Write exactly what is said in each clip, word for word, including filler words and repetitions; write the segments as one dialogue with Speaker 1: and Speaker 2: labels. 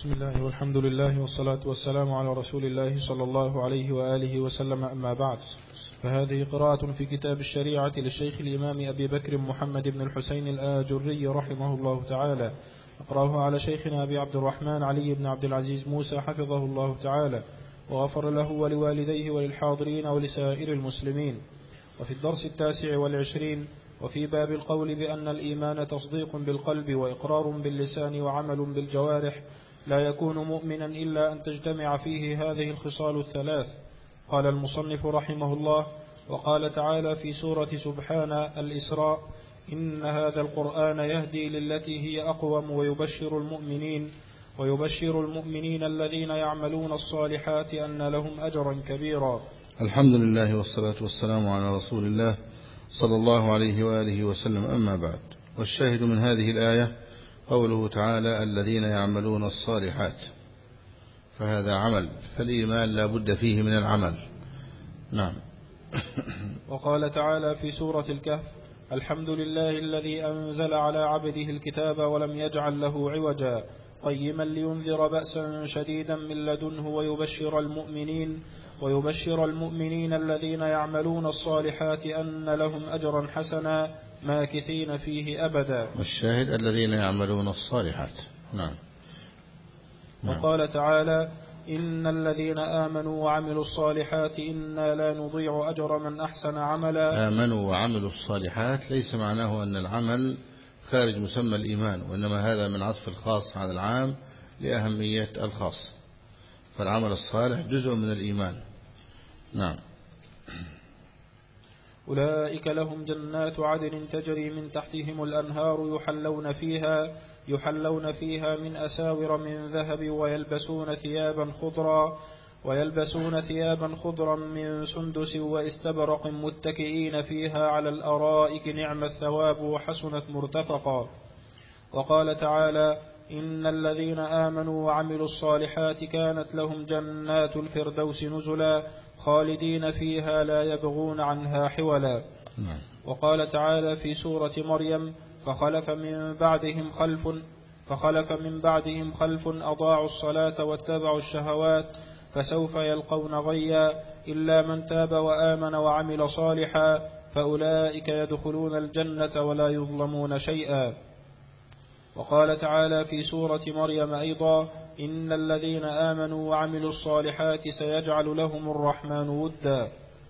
Speaker 1: بسم الله والحمد لله والصلاة والسلام على رسول الله صلى الله عليه وآله وسلم. أما بعد، فهذه قراءة في كتاب الشريعة للشيخ الإمام أبي بكر محمد بن الحسين الآجري رحمه الله تعالى. أقرأه على شيخنا أبي عبد الرحمن علي بن عبد العزيز موسى حفظه الله تعالى وغفر له ولوالديه وللحاضرين ولسائر المسلمين. وفي الدرس التاسع والعشرين: وفي باب القول بأن الإيمان تصديق بالقلب وإقرار باللسان وعمل بالجوارح، لا يكون مؤمنا إلا أن تجتمع فيه هذه الخصال الثلاث. قال المصنف رحمه الله: وقال تعالى في سورة سبحان الإسراء: إن هذا القرآن يهدي للتي هي أقوم ويبشر المؤمنين ويبشر المؤمنين الذين يعملون الصالحات أن لهم أجرا كبيرا.
Speaker 2: الحمد لله والصلاة والسلام على رسول الله صلى الله عليه وآله وسلم. أما بعد، والشاهد من هذه الآية قوله تعالى: الذين يعملون الصالحات، فهذا عمل، فالإيمان لا بد فيه من العمل. نعم.
Speaker 1: وقال تعالى في سورة الكهف: الحمد لله الذي أنزل على عبده الكتاب ولم يجعل له عوجا قيما لينذر بأسا شديدا من لدنه ويبشر المؤمنين ويبشر المؤمنين الذين يعملون الصالحات أن لهم أجرا حسنا ماكثين فيه أبدا.
Speaker 2: والشاهد الذين يعملون الصالحات. نعم.
Speaker 1: وقال تعالى: إن الذين آمنوا وعملوا الصالحات إنا لا نضيع أجر من أحسن عملا.
Speaker 2: آمنوا وعملوا الصالحات ليس معناه أن العمل خارج مسمى الإيمان، وإنما هذا من عطف الخاص على العام لأهمية الخاص، فالعمل الصالح جزء من الإيمان. نعم.
Speaker 1: أولئك لهم جنات عدن تجري من تحتهم الأنهار يحلون فيها يحلون فيها من أساور من ذهب ويلبسون ثيابا خضرا ويلبسون ثيابا خضرا من سندس واستبرق متكئين فيها على الأرائك نعم الثواب وحسنت مرتفقا. وقال تعالى: إن الذين آمنوا وعملوا الصالحات كانت لهم جنات الفردوس نزلا خالدين فيها لا يبغون عنها حولا. وقال تعالى في سورة مريم: فخلف من بعدهم خلف فخلف من بعدهم خلف أضاعوا الصلاة واتبعوا الشهوات فسوف يلقون غيا إلا من تاب وآمن وعمل صالحا فأولئك يدخلون الجنة ولا يظلمون شيئا. وقال تعالى في سورة مريم أيضا: إن الذين آمنوا وعملوا الصالحات سيجعل لهم الرحمن ودا.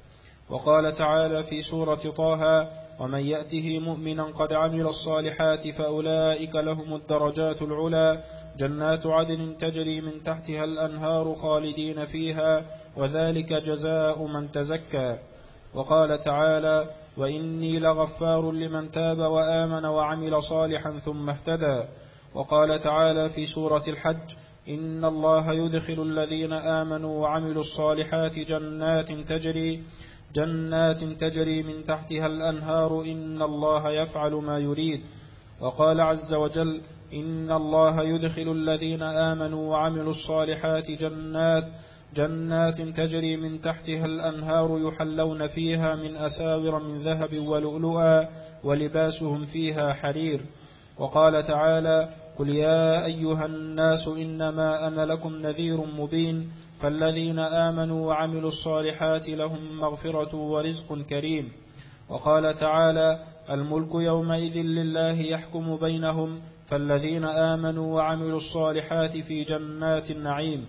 Speaker 1: وقال تعالى في سورة طه: ومن يأته مؤمنا قد عمل الصالحات فأولئك لهم الدرجات العلى جنات عدن تجري من تحتها الأنهار خالدين فيها وذلك جزاء من تزكى. وقال تعالى: وإني لغفار لمن تاب وآمن وعمل صالحا ثم اهتدى. وقال تعالى في سورة الحج: إن الله يدخل الذين آمنوا وعملوا الصالحات جنات تجري جنات تجري من تحتها الأنهار إن الله يفعل ما يريد. وقال عز وجل: إن الله يدخل الذين آمنوا وعملوا الصالحات جنات جنات تجري من تحتها الأنهار يحلون فيها من أساور من ذهب ولؤلؤا ولباسهم فيها حرير. وقال تعالى: قل يا أيها الناس إنما أنا لكم نذير مبين فالذين آمنوا وعملوا الصالحات لهم مغفرة ورزق كريم. وقال تعالى: الملك يومئذ لله يحكم بينهم فالذين آمنوا وعملوا الصالحات في جنات النعيم.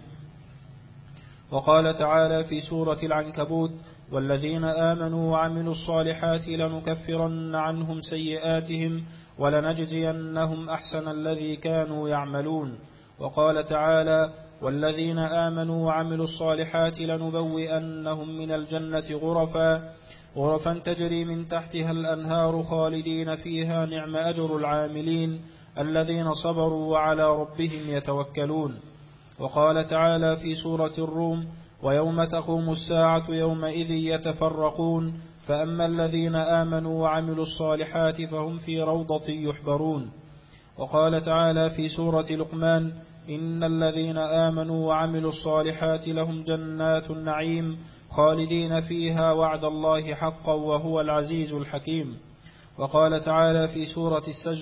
Speaker 1: وقال تعالى في سورة العنكبوت: والذين آمنوا وعملوا الصالحات لنكفرن عنهم سيئاتهم ولنجزينهم أحسن الذي كانوا يعملون. وقال تعالى: والذين آمنوا وعملوا الصالحات لنبوئنهم من الجنة غرفا غرفا تجري من تحتها الأنهار خالدين فيها نعم أجر العاملين الذين صبروا وعلى ربهم يتوكلون. وقال تعالى في سورة الروم: ويوم تقوم الساعة يومئذ يتفرقون فأما الذين آمنوا وعملوا الصالحات فهم في روضة يحبرون. وقال تعالى في سورة لقمان: إن الذين آمنوا وعملوا الصالحات لهم جنات النعيم خالدين فيها وعد الله حقا وهو العزيز الحكيم. وقال تعالى في سورة السجدة: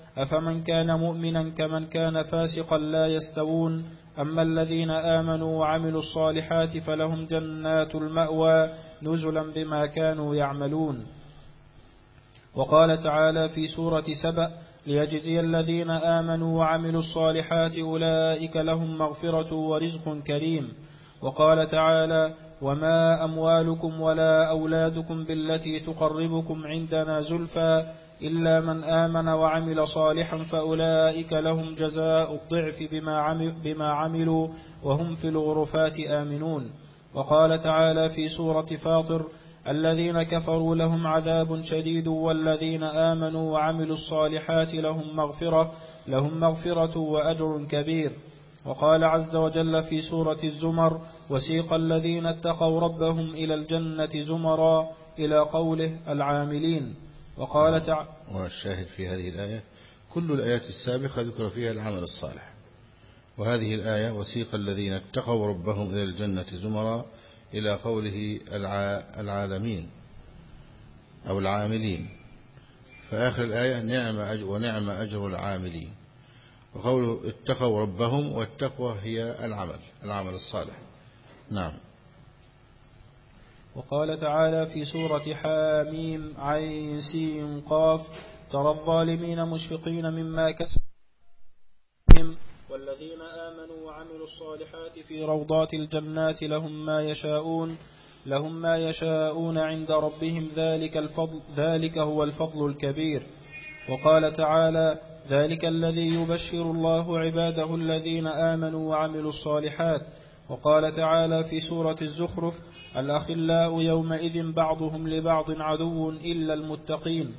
Speaker 1: أفمن كان مؤمنا كمن كان فاسقا لا يستوون أما الذين آمنوا وعملوا الصالحات فلهم جنات المأوى نزلا بما كانوا يعملون. وقال تعالى في سورة سبأ ليجزي الذين آمنوا وعملوا الصالحات أولئك لهم مغفرة ورزق كريم. وقال تعالى وما أموالكم ولا أولادكم بالتي تقربكم عندنا زلفى إلا من آمن وعمل صالحا فأولئك لهم جزاء الضعف بما عملوا وهم في الغرفات آمنون. وقال تعالى في سورة فاطر الذين كفروا لهم عذاب شديد والذين آمنوا وعملوا الصالحات لهم مغفرة لهم مغفرة وأجر كبير. وقال عز وجل في سورة الزمر وسيق الذين اتقوا ربهم إلى الجنة زمرا إلى قوله العاملين. وقال تعالى
Speaker 2: والشاهد في هذه الآية كل الآيات السابقة ذكر فيها العمل الصالح، وهذه الآية وسيق الذين اتقوا ربهم إلى الجنة زمرا إلى قوله العالمين أو العاملين، فآخر الآية نعم أجر ونعم أجر العاملين. وقوله اتقوا ربهم، والتقوى هي العمل العمل الصالح. نعم.
Speaker 1: وقال تعالى في سورة حاميم عين سين قاف ترى الظالمين مشفقين مما كسبوا والذين آمنوا وعملوا الصالحات في روضات الجنات لهم ما يشاءون لهم ما يشاءون عند ربهم ذلك الفضل ذلك هو الفضل الكبير. وقال تعالى ذلك الذي يبشر الله عباده الذين آمنوا وعملوا الصالحات. وقال تعالى في سورة الزخرف الأخلاء يومئذ بعضهم لبعض عدو إلا المتقين.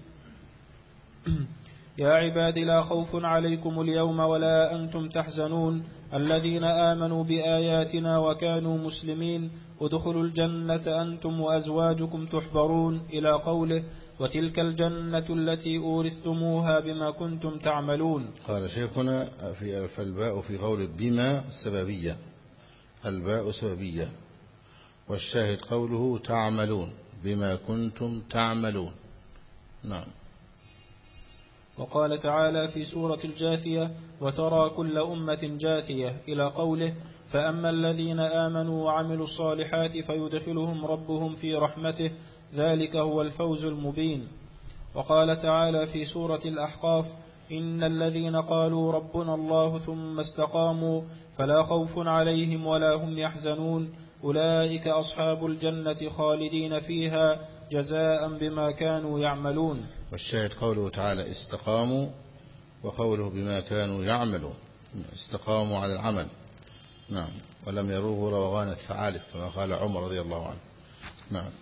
Speaker 1: يا عباد لا خوف عليكم اليوم ولا أنتم تحزنون الذين آمنوا بآياتنا وكانوا مسلمين ادخلوا الجنة أنتم وأزواجكم تحبرون إلى قوله وتلك الجنة التي أورثتموها بما كنتم تعملون.
Speaker 2: قال شيخنا في الباء في قول بما سببية، الباء سببية، والشاهد قوله تعملون بما كنتم تعملون. نعم.
Speaker 1: وقال تعالى في سورة الجاثية وترى كل أمة جاثية إلى قوله فأما الذين آمنوا وعملوا الصالحات فيدخلهم ربهم في رحمته ذلك هو الفوز المبين. وقال تعالى في سورة الأحقاف إن الذين قالوا ربنا الله ثم استقاموا فلا خوف عليهم ولا هم يحزنون أولئك أصحاب الجنة خالدين فيها جزاء بما كانوا يعملون.
Speaker 2: والشاهد قوله تعالى استقاموا، وقوله بما كانوا يعملون، استقاموا على العمل. نعم. ولم يروه روغان الثعالب كما قال عمر رضي الله عنه. نعم.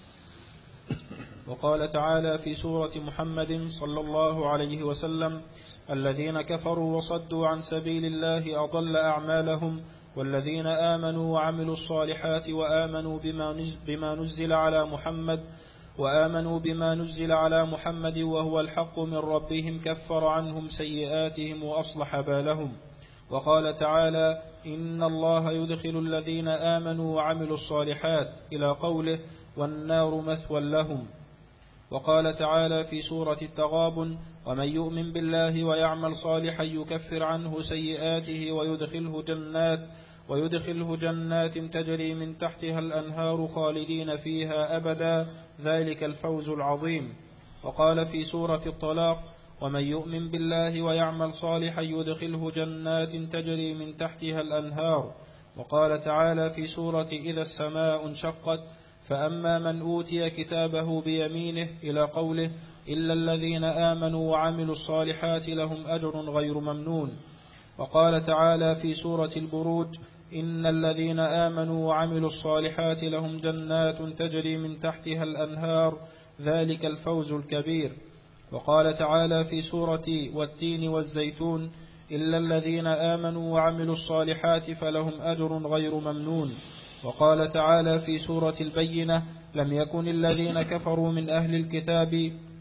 Speaker 1: وقال تعالى في سورة محمد صلى الله عليه وسلم الذين كفروا وصدوا عن سبيل الله أضل أعمالهم والذين آمنوا وعملوا الصالحات وآمنوا بما نزل على محمد وآمنوا بما نزل على محمد وهو الحق من ربهم كفر عنهم سيئاتهم وأصلح بالهم. وقال تعالى إن الله يدخل الذين آمنوا وعملوا الصالحات إلى قوله والنار مثوى لهم. وقال تعالى في سورة التغابن ومن يؤمن بالله ويعمل صالحا يكفر عنه سيئاته ويدخله جنات ويدخله جنات تجري من تحتها الأنهار خالدين فيها أبدا ذلك الفوز العظيم. وقال في سورة الطلاق ومن يؤمن بالله ويعمل صالحا يدخله جنات تجري من تحتها الأنهار. وقال تعالى في سورة إذا السماء انشقت فأما من أوتي كتابه بيمينه إلى قوله إلا الذين آمنوا وعملوا الصالحات لهم أجر غير ممنون. وقال تعالى في سورة البروج إن الذين آمنوا وعملوا الصالحات لهم جنات تجري من تحتها الأنهار ذلك الفوز الكبير. وقال تعالى في سورة والتين والزيتون إلا الذين آمنوا وعملوا الصالحات فلهم أجر غير ممنون. وقال تعالى في سورة البينة لم يكن الذين كفروا من أهل الكتاب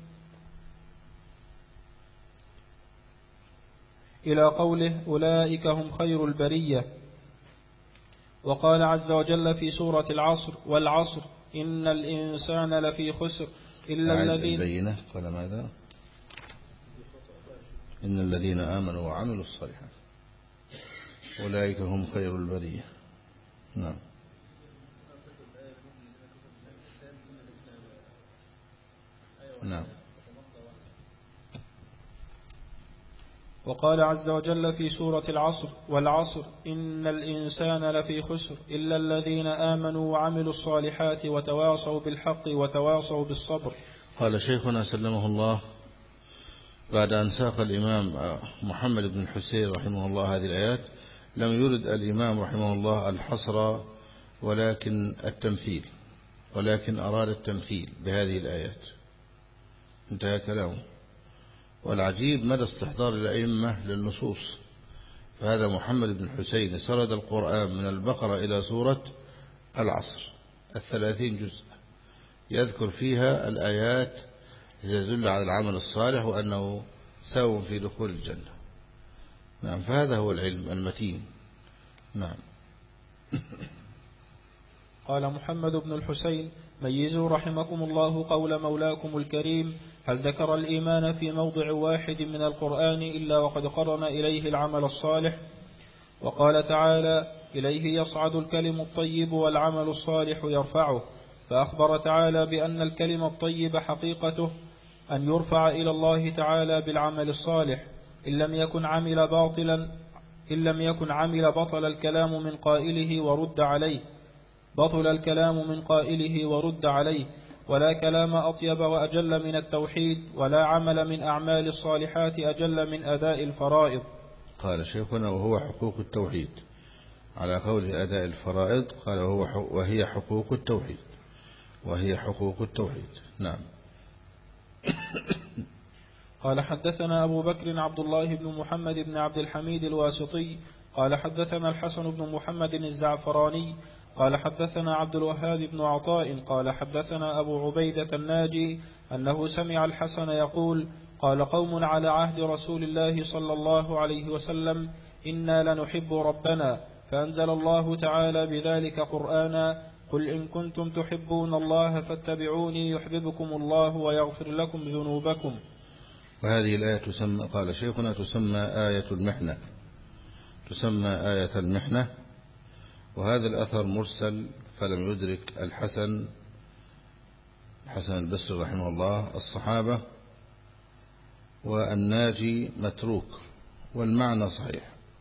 Speaker 1: إلى قوله أولئك هم خير البرية. وقال عز وجل في سورة العصر والعصر إن الإنسان لفي خسر إلا الذين
Speaker 2: البينة قال ماذا إن الذين آمنوا وعملوا الصالحات أولئك هم خير البرية. نعم. نعم.
Speaker 1: وقال عز وجل في سورة العصر: والعصر إن الإنسان لفي خسر إلا الذين آمنوا وعملوا الصالحات وتواصوا بالحق وتواصوا بالصبر.
Speaker 2: قال شيخنا سلمه الله بعد أن ساق الإمام محمد بن الحسين رحمه الله هذه الآيات، لم يرد الإمام رحمه الله الحصر ولكن التمثيل، ولكن أراد التمثيل بهذه الآيات. انتهى كلامه. والعجيب مدى استحضار الأئمة للنصوص. فهذا محمد بن الحسين سرد القرآن من البقرة إلى سورة العصر الثلاثين جزء، يذكر فيها الآيات تدل على العمل الصالح وأنه ساو في دخول الجنة. نعم. فهذا هو العلم المتين. نعم.
Speaker 1: قال محمد بن الحسين: ميزوا رحمكم الله قول مولاكم الكريم: هل ذكر الإيمان في موضع واحد من القرآن إلا وقد قرن إليه العمل الصالح؟ وقال تعالى: إليه يصعد الكلم الطيب والعمل الصالح يرفعه. فأخبر تعالى بأن الكلم الطيب حقيقته أن يرفع إلى الله تعالى بالعمل الصالح، إن لم يكن عمل باطلا إن لم يكن عمل بطل الكلام من قائله ورد عليه بطل الكلام من قائله ورد عليه ولا كلام أطيب وأجل من التوحيد، ولا عمل من أعمال الصالحات أجل من أداء الفرائض.
Speaker 2: قال شيخنا: وهو حقوق التوحيد. على قول أداء الفرائض قال: وهو وهي حقوق التوحيد وهي حقوق التوحيد. نعم.
Speaker 1: قال حدثنا أبو بكر عبد الله بن محمد بن عبد الحميد الواسطي قال حدثنا الحسن بن محمد الزعفراني قال حدثنا عبد الوهاب بن عطاء قال حدثنا أبو عبيدة الناجي أنه سمع الحسن يقول: قال قوم على عهد رسول الله صلى الله عليه وسلم: إنا لنحب ربنا، فأنزل الله تعالى بذلك قرآنا: قل إن كنتم تحبون الله فاتبعوني يحببكم الله ويغفر لكم ذنوبكم.
Speaker 2: وهذه الآية تسمى، قال شيخنا، تسمى آية المحنة، تسمى آية المحنة. وهذا الأثر مرسل، فلم يدرك الحسن الحسن البصري رحمه الله الصحابة، والناجي متروك، والمعنى صحيح.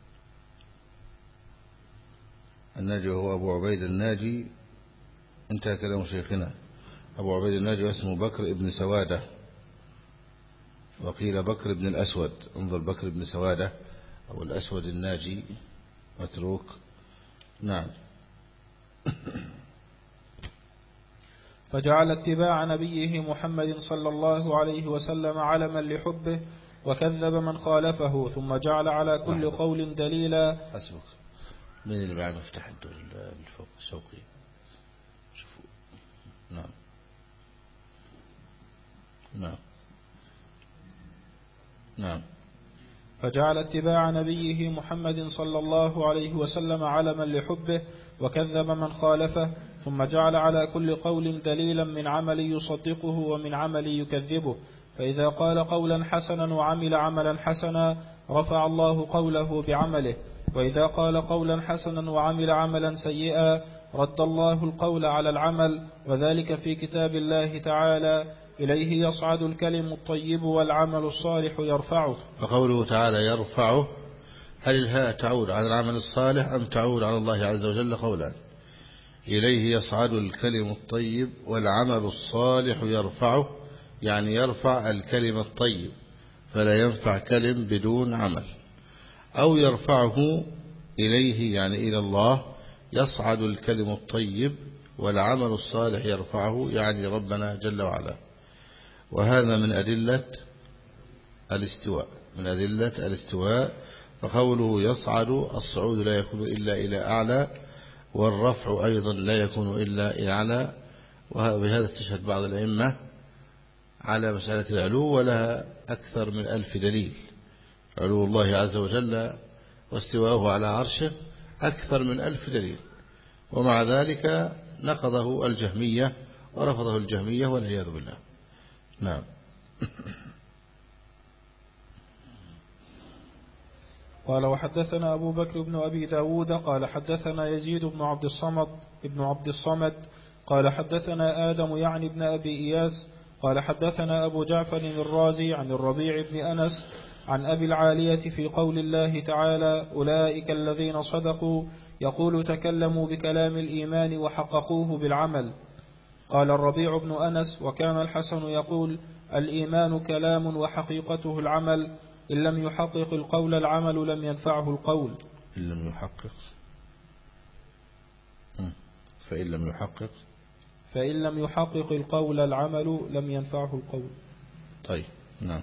Speaker 2: الناجي وهو أبو عبيد الناجي. انتهى كلام شيخنا. أبو عبيد الناجي واسمه بكر ابن سوادة، وقيل بكر ابن الأسود. انظر، بكر ابن سوادة أو الأسود الناجي متروك. نعم.
Speaker 1: فجعل اتباع نبيه محمد صلى الله عليه وسلم علما لحبه، وكذب من خالفه، ثم جعل على كل قول دليلا.
Speaker 2: حسبك. من اللي بعد مفتاح الدور الفوق الشوقي؟ شوفوا. نعم. نعم. نعم.
Speaker 1: فجعل اتباع نبيه محمد صلى الله عليه وسلم علما لحبه، وكذب من خالفه، ثم جعل على كل قول دليلا من عمل يصدقه ومن عمل يكذبه. فإذا قال قولا حسنا وعمل عملا حسنا رفع الله قوله بعمله، وإذا قال قولا حسنا وعمل عملا سيئا رد الله القول على العمل. وذلك في كتاب الله تعالى: إليه يصعد الكلم الطيب والعمل الصالح يرفعه.
Speaker 2: فقوله تعالى يرفعه، هل الهاء تعود على العمل الصالح أم تعود على الله عز وجل؟ قولان. إليه يصعد الكلم الطيب والعمل الصالح يرفعه، يعني يرفع الكلم الطيب، فلا ينفع كلم بدون عمل. أو يرفعه إليه، يعني إلى الله، يصعد الكلم الطيب والعمل الصالح يرفعه، يعني ربنا جل وعلا. وهذا من أدلة الاستواء، من أدلة الاستواء. فقوله يصعد، الصعود لا يكون إلا إلى أعلى، والرفع أيضا لا يكون إلا إلى أعلى. وبهذا استشهد بعض الأئمة على مسألة العلو، ولها أكثر من ألف دليل. علو الله عز وجل واستواءه على عرشه أكثر من ألف دليل، ومع ذلك نقضه الجهمية ورفضه الجهمية والعياذ بالله. نعم.
Speaker 1: قال وحدثنا أبو بكر بن أبي داود قال حدثنا يزيد بن عبد الصمد ابن عبد الصمد قال حدثنا آدم يعني بن أبي إياس قال حدثنا أبو جعفر الرازي عن الربيع بن أنس عن أبي العالية في قول الله تعالى أولئك الذين صدقوا يقول تكلموا بكلام الإيمان وحققوه بالعمل. قال الربيع بن أنس وكان الحسن يقول الإيمان كلام وحقيقته العمل إن لم يحقق القول العمل لم ينفعه القول.
Speaker 2: إن لم يحقق فإن لم يحقق
Speaker 1: فإن لم يحقق القول العمل لم ينفعه القول.
Speaker 2: طيب نعم.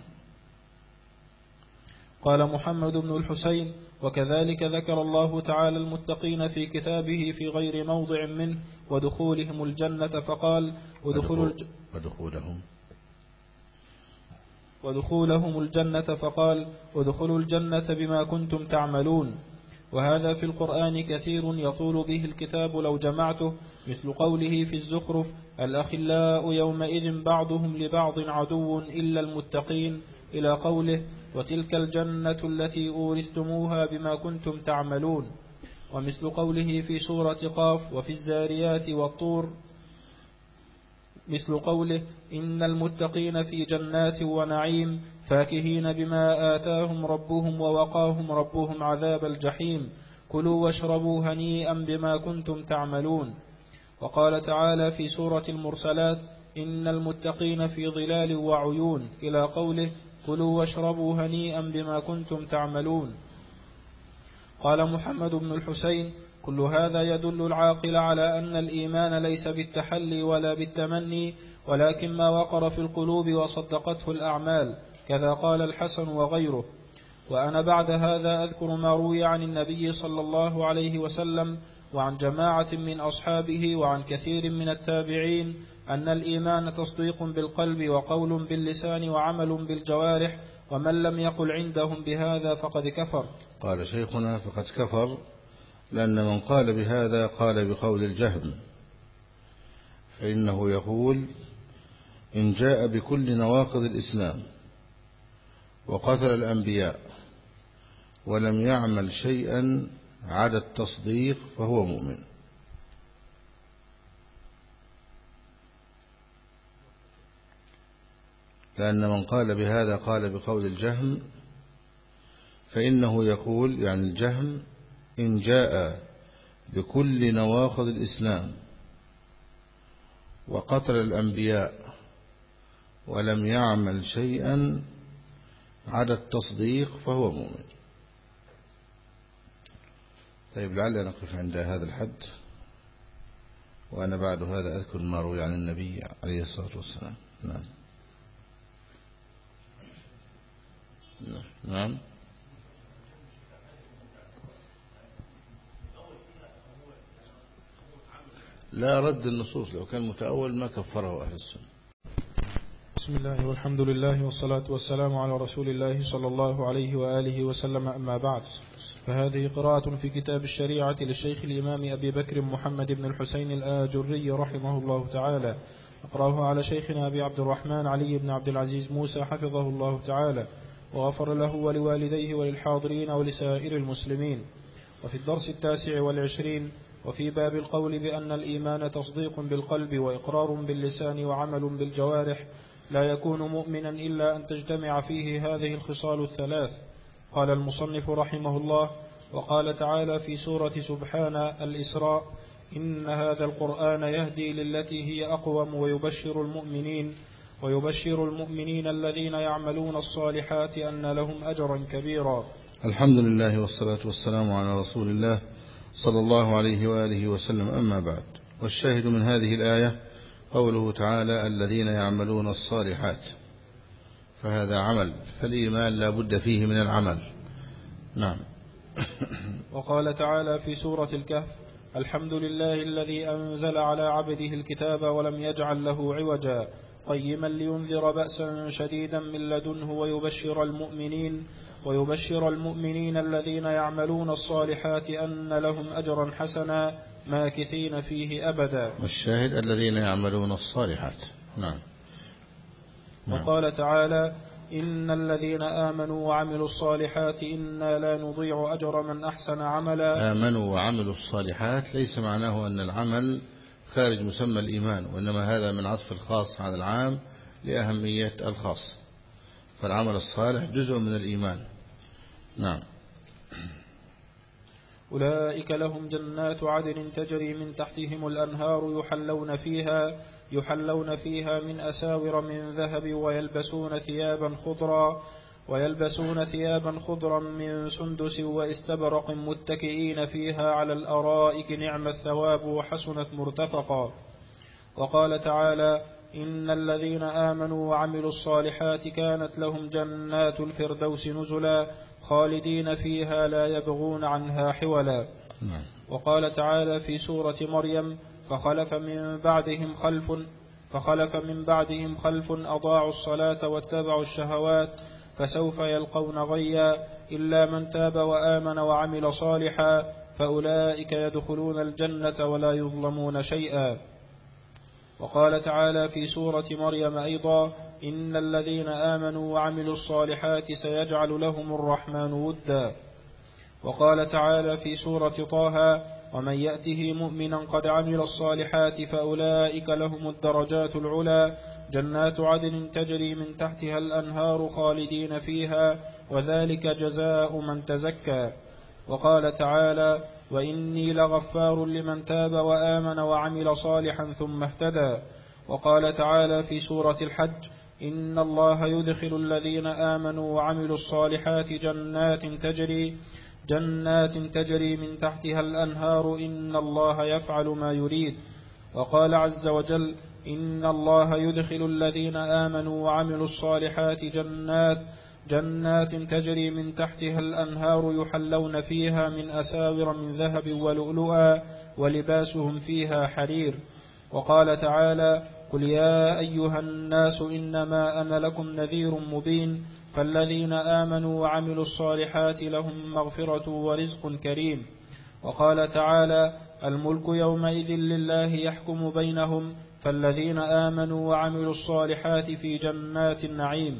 Speaker 1: قال محمد بن الحسين وكذلك ذكر الله تعالى المتقين في كتابه في غير موضع منه ودخولهم الجنة فقال ودخول الج...
Speaker 2: ودخولهم
Speaker 1: ودخولهم الجنة فقال ودخلوا الجنة بما كنتم تعملون. وهذا في القرآن كثير يطول به الكتاب لو جمعته مثل قوله في الزخرف الأخلاء يومئذ بعضهم لبعض عدو إلا المتقين إلى قوله وتلك الجنة التي أورثتموها بما كنتم تعملون. ومثل قوله في سورة قاف وفي الزاريات والطور مثل قوله إن المتقين في جنات ونعيم فاكهين بما آتاهم ربهم ووقاهم ربهم عذاب الجحيم كلوا واشربوا هنيئا بما كنتم تعملون. وقال تعالى في سورة المرسلات إن المتقين في ظلال وعيون إلى قوله كلوا واشربوا هنيئا بما كنتم تعملون. قال محمد بن الحسين كل هذا يدل العاقل على أن الإيمان ليس بالتحلي ولا بالتمني ولكن ما وقر في القلوب وصدقته الأعمال كذا قال الحسن وغيره. وأنا بعد هذا أذكر ما روي عن النبي صلى الله عليه وسلم وعن جماعة من أصحابه وعن كثير من التابعين أن الإيمان تصديق بالقلب وقول باللسان وعمل بالجوارح ومن لم يقل عندهم بهذا فقد كفر.
Speaker 2: قال شيخنا فقد كفر لأن من قال بهذا قال بقول الجهم فإنه يقول إن جاء بكل نواقض الإسلام وقتل الأنبياء ولم يعمل شيئا عدا التصديق فهو مؤمن. لأن من قال بهذا قال بقول الجهم فإنه يقول يعني الجهم إن جاء بكل نواقض الإسلام وقتل الأنبياء ولم يعمل شيئا عدا التصديق فهو مؤمن. طيب لعل نقف عند هذا الحد وأنا بعد هذا أذكر ما روي عن النبي عليه الصلاة والسلام. نعم نعم لا رد النصوص لو كان متأول ما كفره أهل السنة.
Speaker 1: بسم الله والحمد لله والصلاة والسلام على رسول الله صلى الله عليه وآله وسلم أما بعد فهذه قراءة في كتاب الشريعة للشيخ الإمام أبي بكر محمد بن الحسين الآجري رحمه الله تعالى. أقرأه على شيخنا أبي عبد الرحمن علي بن عبد العزيز موسى حفظه الله تعالى وغفر له ولوالديه وللحاضرين ولسائر المسلمين. وفي الدرس التاسع والعشرين وفي باب القول بأن الإيمان تصديق بالقلب وإقرار باللسان وعمل بالجوارح لا يكون مؤمنا إلا أن تجتمع فيه هذه الخصال الثلاث. قال المصنف رحمه الله وقال تعالى في سورة سبحان الإسراء إن هذا القرآن يهدي للتي هي أقوم ويبشر المؤمنين ويبشر المؤمنين الذين يعملون الصالحات أن لهم أجرا كبيرا.
Speaker 2: الحمد لله والصلاة والسلام على رسول الله صلى الله عليه وآله وسلم. أما بعد والشاهد من هذه الآية قوله تعالى الذين يعملون الصالحات فهذا عمل فالإيمان لا بد فيه من العمل. نعم.
Speaker 1: وقال تعالى في سورة الكهف الحمد لله الذي أنزل على عبده الكتاب ولم يجعل له عوجا قيما لينذر بأسا شديدا من لدنه ويبشر المؤمنين ويبشر المؤمنين الذين يعملون الصالحات أن لهم أجرا حسنا ماكثين فيه أبدا.
Speaker 2: والشاهد الذين يعملون الصالحات. نعم.
Speaker 1: وقال تعالى إن الذين آمنوا وعملوا الصالحات إنا لا نضيع أجر من أحسن عملا.
Speaker 2: آمنوا وعملوا الصالحات ليس معناه أن العمل خارج مسمى الإيمان، وإنما هذا من عطف الخاص على العام لأهمية الخاص، فالعمل الصالح جزء من الإيمان. نعم.
Speaker 1: أولئك لهم جنات عدن تجري من تحتهم الأنهار يحلون فيها يحلون فيها من أساور من ذهب ويلبسون ثيابا خضرا ويلبسون ثيابا خضرا من سندس واستبرق متكئين فيها على الأرائك نعم الثواب وحسنت مرتفقا. وقال تعالى إن الذين آمنوا وعملوا الصالحات كانت لهم جنات الفردوس نزلا خالدين فيها لا يبغون عنها حولا. وقال تعالى في سورة مريم فخلف من بعدهم خلف فخلف من بعدهم خلف أضاعوا الصلاة واتبعوا الشهوات فسوف يلقون غيا إلا من تاب وآمن وعمل صالحا فأولئك يدخلون الجنة ولا يظلمون شيئا. وقال تعالى في سورة مريم أيضا إن الذين آمنوا وعملوا الصالحات سيجعل لهم الرحمن ودا. وقال تعالى في سورة طه ومن يأته مؤمنا قد عمل الصالحات فأولئك لهم الدرجات العلى جنات عدن تجري من تحتها الأنهار خالدين فيها وذلك جزاء من تزكى. وقال تعالى وإني لغفار لمن تاب وآمن وعمل صالحا ثم اهتدى. وقال تعالى في سورة الحج إن الله يدخل الذين آمنوا وعملوا الصالحات جنات تجري جنات تجري من تحتها الأنهار إن الله يفعل ما يريد. وقال عز وجل إن الله يدخل الذين آمنوا وعملوا الصالحات جنات جنات تجري من تحتها الأنهار يحلون فيها من أساور من ذهب ولؤلؤا ولباسهم فيها حرير. وقال تعالى قل يا أيها الناس إنما أنا لكم نذير مبين فالذين آمنوا وعملوا الصالحات لهم مغفرة ورزق كريم. وقال تعالى الملك يومئذ لله يحكم بينهم فالذين آمنوا وعملوا الصالحات في جنات النعيم.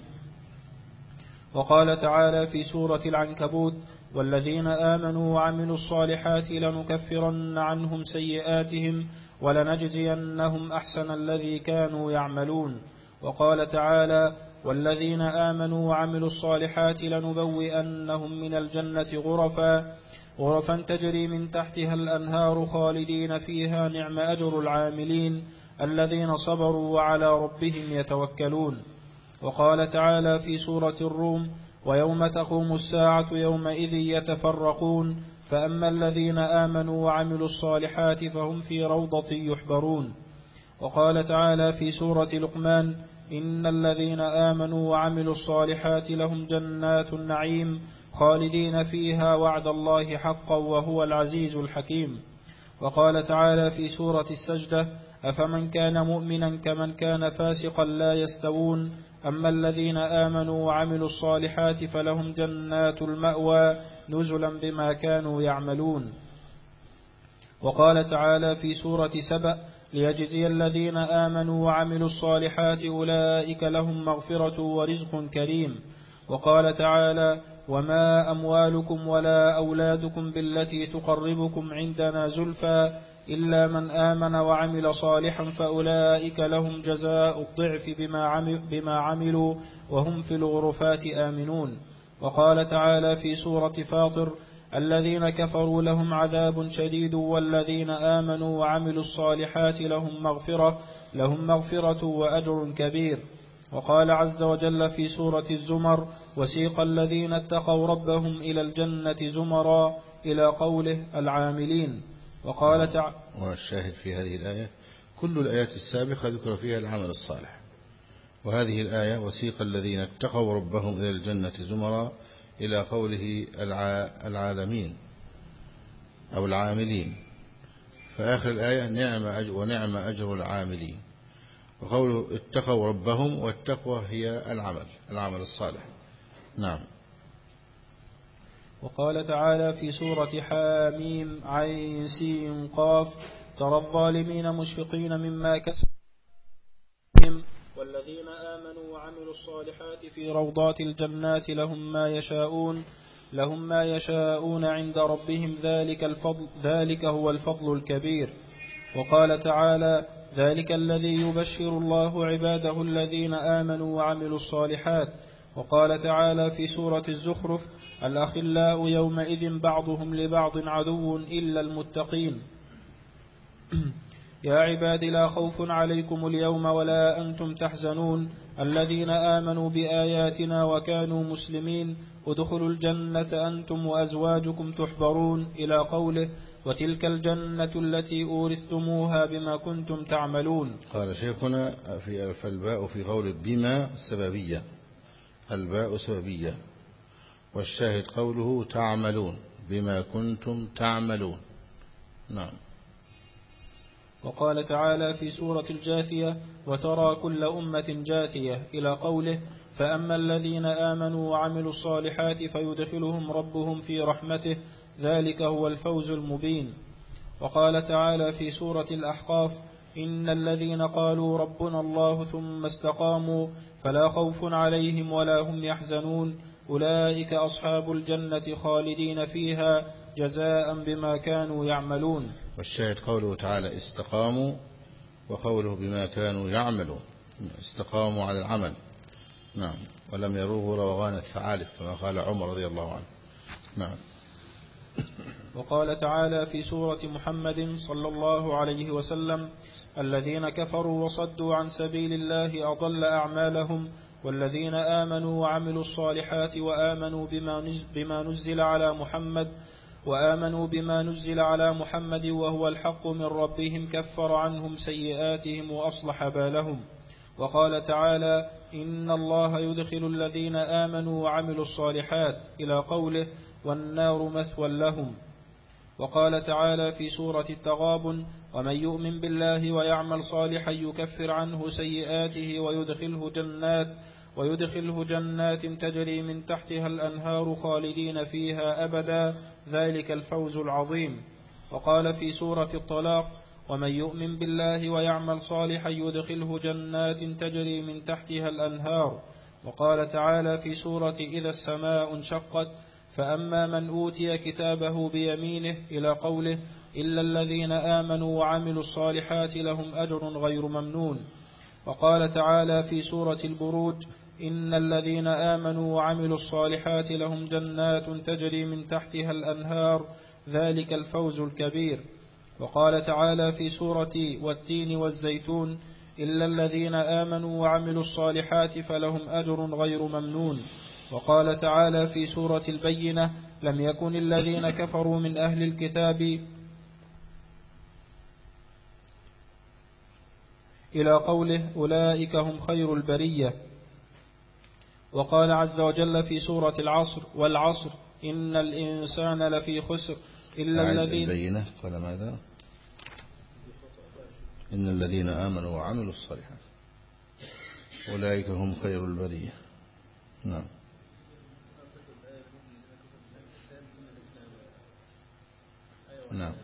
Speaker 1: وقال تعالى في سورة العنكبوت والذين آمنوا وعملوا الصالحات لنكفرن عنهم سيئاتهم ولنجزينهم أحسن الذي كانوا يعملون. وقال تعالى والذين آمنوا وعملوا الصالحات لنبوئنهم من الجنة غرفا غرفا تجري من تحتها الأنهار خالدين فيها نعم أجر العاملين الذين صبروا وعلى ربهم يتوكلون. وقال تعالى في سورة الروم ويوم تقوم الساعة يومئذ يتفرقون فأما الذين آمنوا وعملوا الصالحات فهم في روضة يحبرون. وقال تعالى في سورة لقمان إن الذين آمنوا وعملوا الصالحات لهم جنات النعيم خالدين فيها وعد الله حقا وهو العزيز الحكيم. وقال تعالى في سورة السجدة أفمن كان مؤمنا كمن كان فاسقا لا يستوون أما الذين آمنوا وعملوا الصالحات فلهم جنات المأوى نزلا بما كانوا يعملون. وقال تعالى في سورة سبأ ليجزي الذين آمنوا وعملوا الصالحات أولئك لهم مغفرة ورزق كريم. وقال تعالى وما أموالكم ولا أولادكم بالتي تقربكم عندنا زلفى إلا من آمن وعمل صالحا فأولئك لهم جزاء الضعف بما عملوا وهم في الغرفات آمنون. وقال تعالى في سورة فاطر الذين كفروا لهم عذاب شديد والذين آمنوا وعملوا الصالحات لهم مغفرة لهم مغفرة وأجر كبير. وقال عز وجل في سورة الزمر وسيق الذين اتقوا ربهم إلى الجنة زمرا إلى قوله العاملين. وقال تعالى
Speaker 2: والشاهد في هذه الآية كل الآيات السابقة ذكر فيها العمل الصالح، وهذه الآية وسيق الذين اتقوا ربهم إلى الجنة زمرا إلى قوله العالمين أو العاملين، فآخر الآية نعم أجر ونعم أجر العاملين. وقوله اتقوا ربهم والتقوى هي العمل العمل الصالح. نعم.
Speaker 1: وقال تعالى في سورة حاميم عين سين قاف ترى الظالمين مشفقين مما كسبوا والذين آمنوا وعملوا الصالحات في روضات الجنات لهم ما يشاءون لهم ما يشاءون عند ربهم ذلك الفضل ذلك هو الفضل الكبير. وقال تعالى: ذلك الذي يبشر الله عباده الذين آمنوا وعملوا الصالحات. وقال تعالى في سورة الزخرف: الأخلاء يومئذ بعضهم لبعض عدو إلا المتقين. يا عباد لا خوف عليكم اليوم ولا أنتم تحزنون الذين آمنوا بآياتنا وكانوا مسلمين ادخلوا الجنة أنتم وأزواجكم تحبرون إلى قوله: وتلك الجنة التي أورثتموها بما كنتم تعملون.
Speaker 2: قال شيخنا في الباء في قول بما سببية، الباء سببية، والشاهد قوله تعملون بما كنتم تعملون. نعم.
Speaker 1: وقال تعالى في سورة الجاثية: وترى كل أمة جاثية إلى قوله: فأما الذين آمنوا وعملوا الصالحات فيدخلهم ربهم في رحمته ذلك هو الفوز المبين. وقال تعالى في سورة الأحقاف: إن الذين قالوا ربنا الله ثم استقاموا فلا خوف عليهم ولا هم يحزنون أولئك أصحاب الجنة خالدين فيها جزاء بما كانوا يعملون.
Speaker 2: والشاهد قوله تعالى استقاموا، وقوله بما كانوا يعملون، استقاموا على العمل. نعم. ولم يروغوا روغان الثعالب كما قال عمر رضي الله عنه. نعم.
Speaker 1: وقال تعالى في سورة محمد صلى الله عليه وسلم: الذين كفروا وصدوا عن سبيل الله أضل أعمالهم والذين آمنوا وعملوا الصالحات وآمنوا بما نزل على محمد وآمنوا بما نزل على محمد وهو الحق من ربهم كفر عنهم سيئاتهم وأصلح بالهم. وقال تعالى: إن الله يدخل الذين آمنوا وعملوا الصالحات إلى قوله: والنار مثوى لهم. وقال تعالى في سورة التغابن: ومن يؤمن بالله ويعمل صالحا يكفر عنه سيئاته ويدخله جنات ويدخله جنات تجري من تحتها الأنهار خالدين فيها أبدا ذلك الفوز العظيم. وقال في سورة الطلاق: ومن يؤمن بالله ويعمل صالحا يدخله جنات تجري من تحتها الأنهار. وقال تعالى في سورة إذا السماء انشقت: فأما من أوتي كتابه بيمينه إلى قوله: إلا الذين آمنوا وعملوا الصالحات لهم أجر غير ممنون. وقال تعالى في سورة البروج: إن الذين آمنوا وعملوا الصالحات لهم جنات تجري من تحتها الأنهار ذلك الفوز الكبير. وقال تعالى في سورة والتين والزيتون: إلا الذين آمنوا وعملوا الصالحات فلهم أجر غير ممنون. وقال تعالى في سورة البينة: لم يكن الذين كفروا من أهل الكتاب إلى قوله: أولئك هم خير البرية. وقال عز وجل في سورة العصر: والعصر إن الإنسان لفي خسر إلا الذين
Speaker 2: البينة قال ماذا؟ إن الذين آمنوا وعملوا الصالحات أولئك هم خير البرية. نعم. نعم.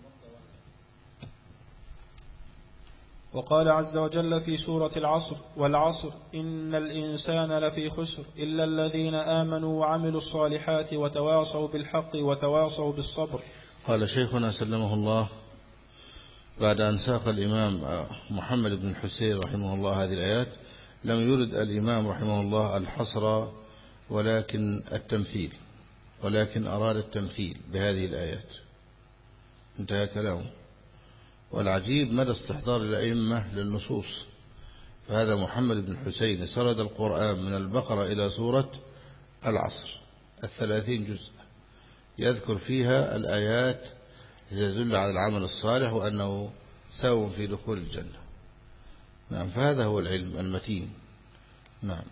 Speaker 1: وقال عز وجل في سورة العصر: والعصر إن الإنسان لفي خسر إلا الذين آمنوا وعملوا الصالحات وتواصوا بالحق وتواصوا بالصبر.
Speaker 2: قال شيخنا سلمه الله بعد أن ساق الإمام محمد بن الحسين رحمه الله هذه الآيات لم يرد الإمام رحمه الله الحصر ولكن التمثيل، ولكن أراد التمثيل بهذه الآيات. انتهى كلامه. والعجيب مدى استحضار الأئمة للنصوص. فهذا محمد بن حسين سرد القرآن من البقرة إلى سورة العصر الثلاثين جزء يذكر فيها الآيات تدل على العمل الصالح وأنه ساو في دخول الجنة. نعم. فهذا هو العلم المتين. نعم.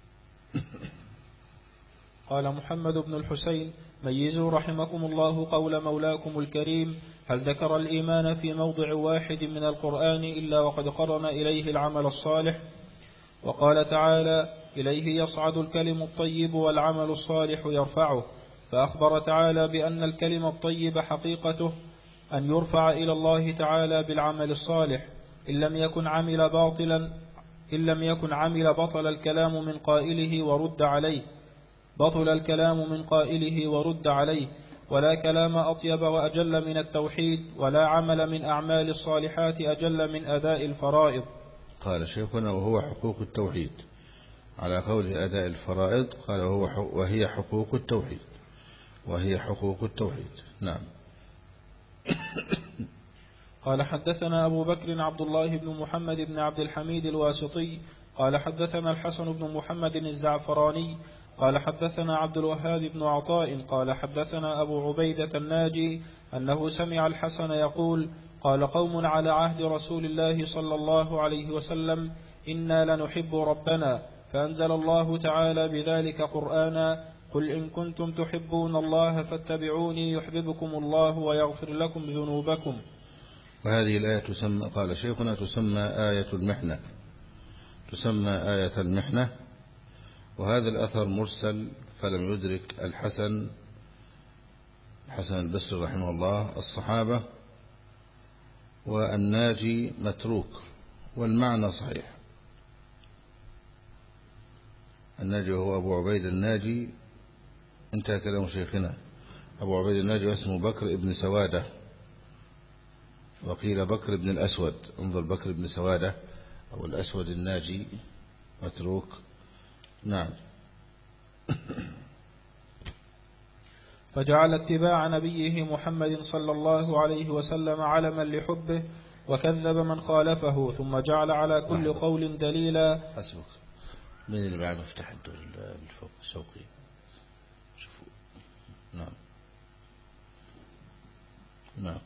Speaker 1: قال محمد بن الحسين: ميزوا رحمكم الله قول مولاكم الكريم: هل ذكر الإيمان في موضع واحد من القرآن إلا وقد قرن إليه العمل الصالح؟ وقال تعالى: إليه يصعد الكلم الطيب والعمل الصالح يرفعه. فأخبر تعالى بأن الكلم الطيب حقيقته أن يرفع إلى الله تعالى بالعمل الصالح، إن لم يكن عمل باطلا إن لم يكن عمل بطل الكلام من قائله ورد عليه بطل الكلام من قائله ورد عليه ولا كلام أطيب وأجل من التوحيد ولا عمل من أعمال الصالحات أجل من أداء الفرائض.
Speaker 2: قال شيخنا وهو حقوق التوحيد، على قول أداء الفرائض قال وهو وهي حقوق التوحيد وهي حقوق التوحيد. نعم.
Speaker 1: قال حدثنا أبو بكر عبد الله بن محمد بن عبد الحميد الواسطي قال حدثنا الحسن بن محمد الزعفراني قال حدثنا عبد الوهاب بن عطاء قال حدثنا أبو عبيدة الناجي أنه سمع الحسن يقول قال قوم على عهد رسول الله صلى الله عليه وسلم إنا لنحب ربنا فأنزل الله تعالى بذلك قرآنا قل إن كنتم تحبون الله فاتبعوني يحببكم الله ويغفر لكم ذنوبكم.
Speaker 2: وهذه الآية تسمى قال شيخنا تسمى آية المحنة تسمى آية المحنة. وهذا الأثر مرسل فلم يدرك الحسن الحسن البصري رحمه الله الصحابة، والناجي متروك والمعنى صحيح. الناجي هو أبو عبيد الناجي، انتهى كلام شيخنا. أبو عبيد الناجي اسمه بكر ابن سوادة، وقيل بكر ابن الأسود، انظر بكر ابن سوادة أو الأسود الناجي متروك. نعم.
Speaker 1: فجعل اتباع نبيه محمد صلى الله عليه وسلم علما لحبه وكذب من خالفه، ثم جعل على كل قول دليلا.
Speaker 2: حسبك. من اللي بعد افتح الدور الفوق الشوقي شوفوا. نعم نعم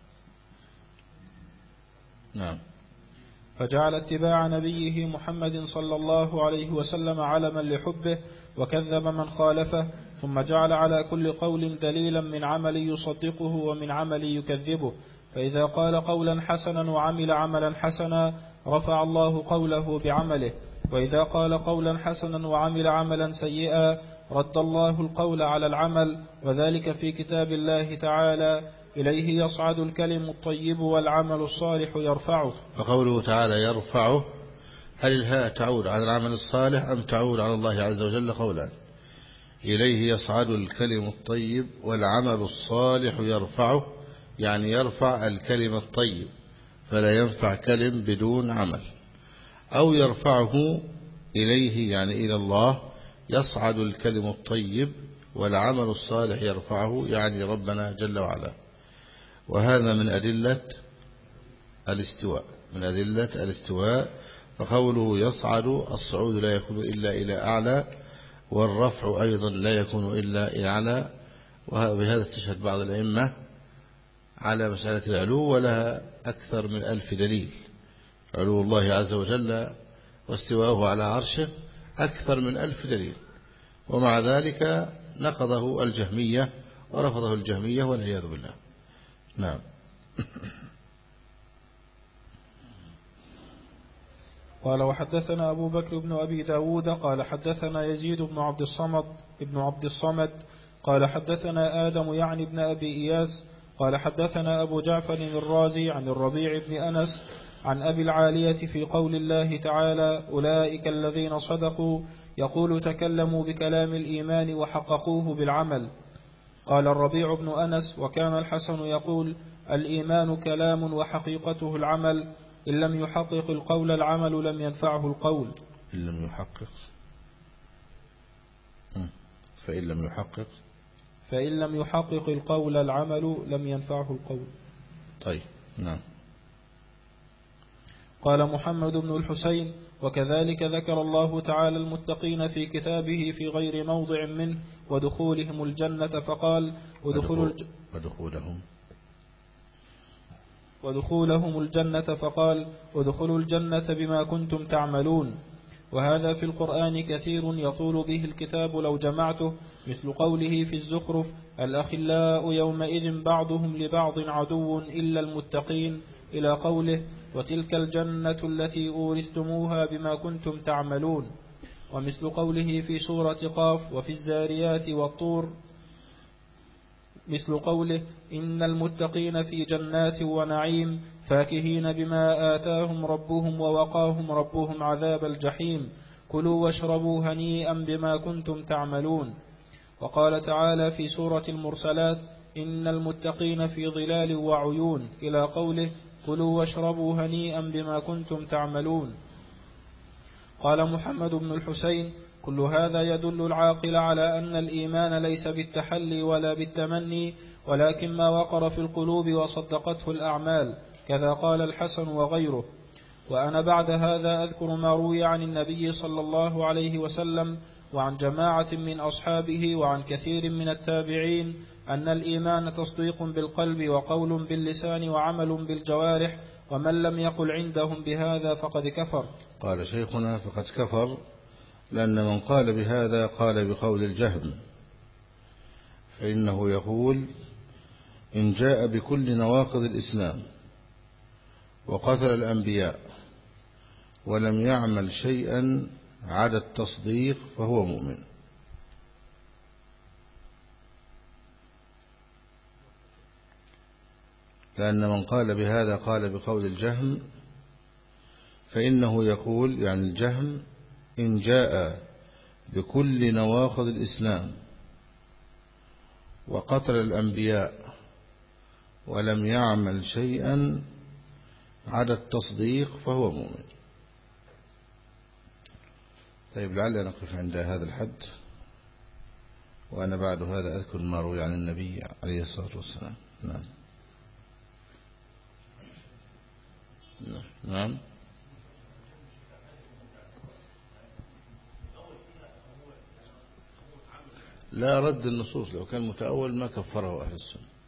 Speaker 2: نعم.
Speaker 1: فجعل اتباع نبيه محمد صلى الله عليه وسلم علما لحبه وكذب من خالفه، ثم جعل على كل قول دليلا من عمل يصدقه ومن عمل يكذبه. فإذا قال قولا حسنا وعمل عملا حسنا رفع الله قوله بعمله، وإذا قال قولا حسنا وعمل عملا سيئا رد الله القول على العمل. وذلك في كتاب الله تعالى إليه يصعد الكلم الطيب والعمل الصالح يرفعه.
Speaker 2: فقوله تعالى يرفعه، هل الهاء تعود على العمل الصالح أم تعود على الله عز وجل؟ قولان. إليه يصعد الكلم الطيب والعمل الصالح يرفعه، يعني يرفع الكلم الطيب فلا ينفع كلم بدون عمل، أو يرفعه إليه يعني إلى الله يصعد الكلم الطيب والعمل الصالح يرفعه، يعني ربنا جل وعلا. وهذا من أدلة الاستواء من أدلة الاستواء. فقوله يصعد، الصعود لا يكون إلا إلى أعلى، والرفع أيضا لا يكون إلا إلى أعلى. وبهذا استشهد بعض الأئمة على مسألة العلو، ولها أكثر من ألف دليل. علو الله عز وجل واستواءه على عرشه أكثر من ألف دليل، ومع ذلك نقضه الجهمية ورفضه الجهمية والعياذ بالله. نعم.
Speaker 1: قال وحدثنا أبو بكر بن أبي داود قال حدثنا يزيد بن عبد الصمد ابن عبد الصمد قال حدثنا آدم يعني ابن أبي إياس قال حدثنا أبو جعفر الرازي عن الربيع بن أنس عن أبي العالية في قول الله تعالى أولئك الذين صدقوا يقول تكلموا بكلام الإيمان وحققوه بالعمل. قال الربيع بن أنس وكان الحسن يقول الإيمان كلام وحقيقته العمل، إن لم يحقق القول العمل لم ينفعه القول.
Speaker 2: إن لم يحقق فإن لم يحقق
Speaker 1: فإن لم يحقق القول العمل لم ينفعه القول.
Speaker 2: طيب. نعم.
Speaker 1: قال محمد بن الحسين وكذلك ذكر الله تعالى المتقين في كتابه في غير موضع منه ودخولهم الجنة فقال ودخول الج...
Speaker 2: ودخولهم
Speaker 1: ودخولهم الجنة فقال ادخلوا الجنة بما كنتم تعملون. وهذا في القرآن كثير يطول به الكتاب لو جمعته، مثل قوله في الزخرف الأخلاء يومئذ بعضهم لبعض عدو إلا المتقين، إلى قوله وتلك الجنة التي أورثتموها بما كنتم تعملون. ومثل قوله في سورة قاف وفي الزاريات والطور مثل قوله إن المتقين في جنات ونعيم فاكهين بما آتاهم ربهم ووقاهم ربهم عذاب الجحيم كلوا واشربوا هنيئا بما كنتم تعملون. وقال تعالى في سورة المرسلات إن المتقين في ظلال وعيون إلى قوله كلوا واشربوا هنيئا بما كنتم تعملون. قال محمد بن الحسين كل هذا يدل العاقل على أن الإيمان ليس بالتحلي ولا بالتمني ولكن ما وقر في القلوب وصدقته الأعمال، كذا قال الحسن وغيره. وأنا بعد هذا أذكر ما روي عن النبي صلى الله عليه وسلم وعن جماعة من أصحابه وعن كثير من التابعين أن الإيمان تصديق بالقلب وقول باللسان وعمل بالجوارح، ومن لم يقل عندهم بهذا فقد كفر.
Speaker 2: قال شيخنا فقد كفر، لأن من قال بهذا قال بقول الجهم، فإنه يقول إن جاء بكل نواقض الإسلام وقتل الأنبياء ولم يعمل شيئا عدا التصديق فهو مؤمن. لأن من قال بهذا قال بقول الجهم، فإنه يقول يعني الجهم إن جاء بكل نواقض الإسلام وقتل الأنبياء ولم يعمل شيئا عدا التصديق فهو مؤمن. طيب لعل نقف عند هذا الحد، وأنا بعد هذا أذكر ما روي عن النبي عليه الصلاة والسلام. نعم نعم لا رد النصوص، لو كان متأول ما كفره أهل السنة.